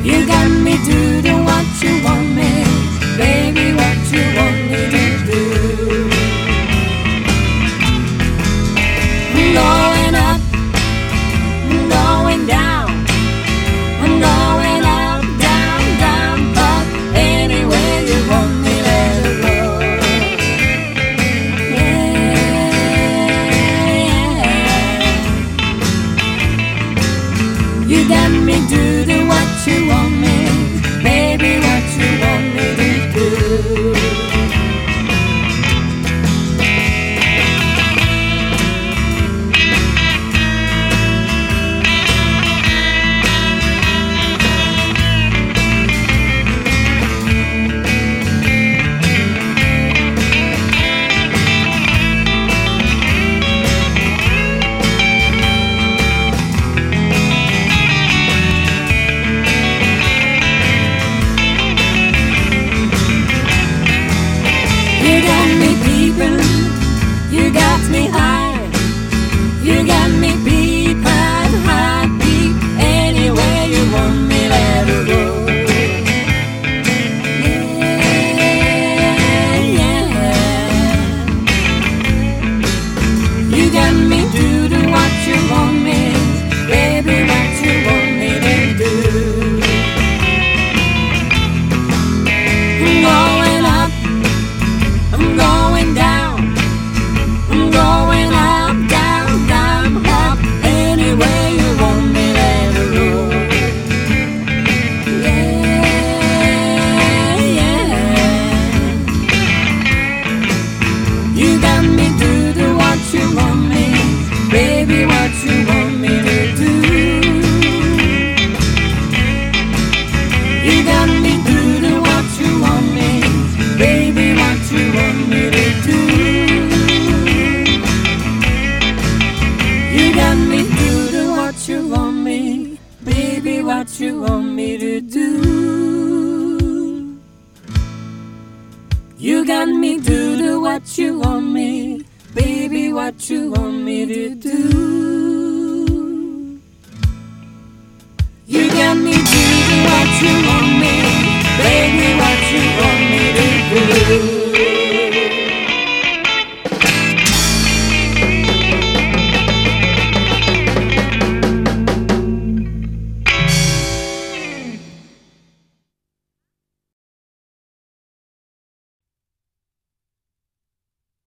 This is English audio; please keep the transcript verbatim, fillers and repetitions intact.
You got me doing what you want me, baby, what you want me to do. I'm going up, I'm going down, I'm going up, down, down, up, anywhere you want me, let it go. Yeah, yeah. You got me doing what you want me, baby, what you want me to do. You got me peeping, you got me high, you got me peeping, high, peep, anywhere you want me, let it go. Yeah, yeah. You got me doing what you want me, baby, what you want me to do. I'm going up, I'm going down, I'm going up, down, down, up, anywhere you want me, let it go. Yeah, yeah. You got me doing what you want me, baby, what you want me to do. You got me doing what you want me, baby, what you want me to do. You got me doing what you want me, baby, what you want me to do. You got me doing what you want me, baby, what you want me to do. You got me doing what you want